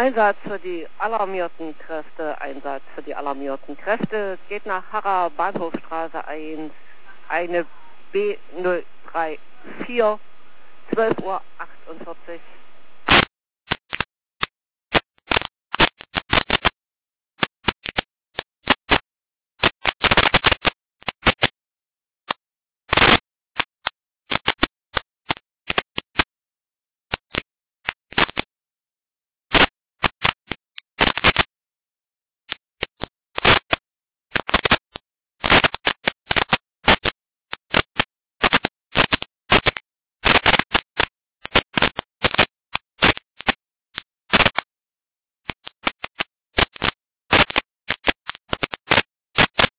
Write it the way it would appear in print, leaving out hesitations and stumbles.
Einsatz für die alarmierten Kräfte, Einsatz für die alarmierten Kräfte, geht nach Harrer Bahnhofstraße 1, eine B034, 12:48 Uhr.